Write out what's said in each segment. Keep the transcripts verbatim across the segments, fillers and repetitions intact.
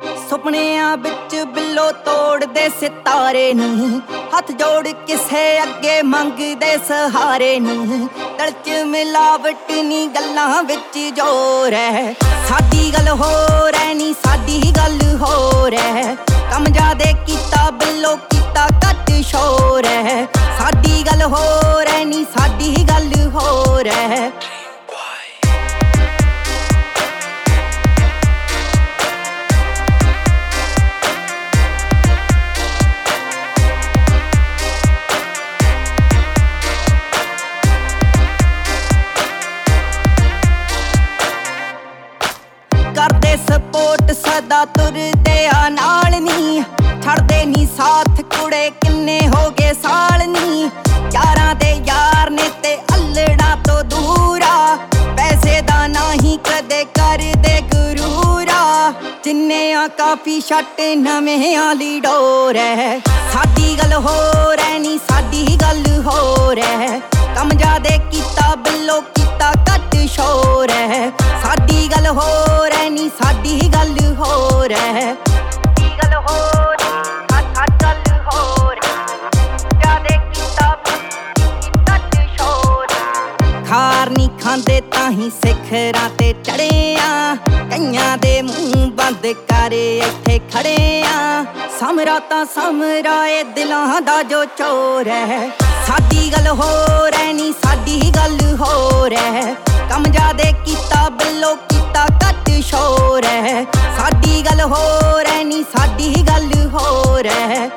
ਸੁਪਨਿਆਂ ਵਿੱਚ ਬਿੱਲੋ ਤੋੜਦੇ ਸਿਤਾਰੇ ਨੀ, ਹੱਥ ਜੋੜ ਕਿਸੇ ਅੱਗੇ ਮੰਗਦੇ ਸਹਾਰੇ ਨੀ। ਦਿਲ 'ਚ ਮਿਲਾਵਟ ਨੀ, ਗੱਲਾਂ ਵਿੱਚ ਜ਼ੋਰ ਹੈ। ਸਾਡੀ ਗੱਲ ਹੋਰ ਐ ਨੀ, ਸਾਡੀ ਗੱਲ ਹੋਰ ਹੈ। ਕੰਮ ਜ਼ਿਆਦੇ ਕੀਤਾ ਬਿੱਲੋ, ਕੀਤਾ ਘੱਟ ਸ਼ੋਰ ਹੈ। ਸਾਡੀ ਗੱਲ ਹੋਰ ਐ ਨੀ, ਸਾਡੀ ਗੱਲ ਹੋਰ ਹੈ। ਕਰਦੇ ਸਪੋਰਟ ਸਦਾ ਤੁਰਦੇ ਆ ਨਾਲ ਨੀ, ਛੱਡਦੇ ਨੀ ਸਾਥ ਕੁੜੇ ਕਿੰਨੇ ਹੋ ਗਏ ਸਾਲ ਨੀ। ਯਾਰਾਂ ਦੇ ਯਾਰ ਨੇ ਤੇ ਅਲੜਾ ਤੋਂ ਦੂਰਾ, ਪੈਸੇ ਦਾ ਨਹੀਂ ਕਦੇ ਕਰਦੇ ਗੁਰੂਰਾ। ਜਿੰਨੇ ਆ ਕਾਫੀ ਛੱਟ ਨਵੇਂ ਆਲੀ ਡੋਰ ਹੈ। ਸਾਡੀ ਗੱਲ ਹੋਰ ਐ ਨੀ, ਸਾਡੀ ਗੱਲ ਹੋਰ ਹੈ। ਕੰਮ ਜ਼ਿਆਦੇ ਕੀਤਾ ਬਿੱਲੋ, ਕੀਤਾ ਘੱਟ ਸ਼ੋਰ ਹੈ। ਸਾਡੀ ਗੱਲ ਹੋਰ ਐ ਨੀ, ਸਾਡੀ ਗੱਲ ਹੋਰ ਹੈ। ਗੱਲ ਹੋਰ ਗੱਲ ਹੋਰ, ਜ਼ਿਆਦੇ ਕੀਤਾ ਘੱਟ ਸ਼ੋਰ। ਖਾਰ ਨੀ ਖਾਂਦੇ ਤਾਂ ਹੀ ਸਿਖਰਾਂ ਤੇ ਚੜੇ ਆ, ਕਈਆਂ ਦੇ ਮੂੰਹ ਬੰਦ ਕਰ ਇੱਥੇ ਖੜੇ ਆ। ਸਮਰਾ ਤਾਂ ਸਮਰਾ ਏ ਦਿਲਾਂ ਦਾ ਜੋ ਚੋਰ ਹੈ। ਸਾਡੀ ਗੱਲ ਹੋਰ ਐ ਨੀ, ਸਾਡੀ ਗੱਲ ਹੋਰ ਹੈ। ਕੰਮ ਜ਼ਿਆਦੇ ਕੀਤਾ ਬਿੱਲੋ, ਕੀਤਾ ਘੱਟ ਸ਼ੋਰ ਹੈ। ਸਾਡੀ ਗੱਲ ਹੋਰ ਐ ਨੀ, ਸਾਡੀ ਗੱਲ ਹੋਰ ਹੈ।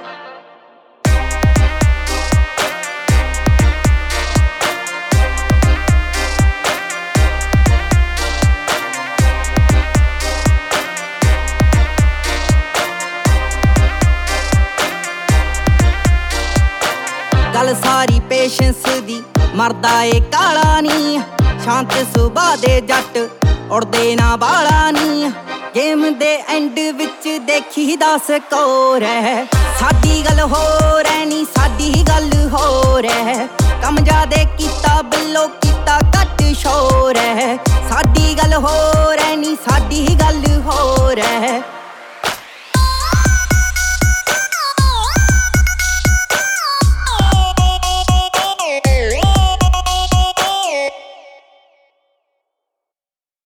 ਗੱਲ ਸਾਰੀ ਪੇਸ਼ੈਂਸ ਦੀ, ਮਰਦਾ ਏ ਕਾਲਾ ਨੀ। ਸ਼ਾਂਤ ਸੁਭਾਅ ਦੇ ਜੱਟ, ਉੜਦੇ ਨਾ ਬਾਲਾ ਨੀ। ਗੇਮ ਦੇ ਐਂਡ ਵਿੱਚ ਦੇਖੀ ਦਾ ਸਕੋਰ ਹੈ। ਸਾਡੀ ਗੱਲ ਹੋਰ ਐ ਨੀ, ਸਾਡੀ ਗੱਲ ਹੋਰ ਹੈ। ਕੰਮ ਜ਼ਿਆਦੇ ਕੀਤਾ ਬਿੱਲੋ, ਕੀਤਾ ਘੱਟ ਸ਼ੋਰ ਹੈ। ਸਾਡੀ ਗੱਲ ਹੋਰ ਐ ਨੀ, ਸਾਡੀ ਗੱਲ ਹੋਰ ਹੈ।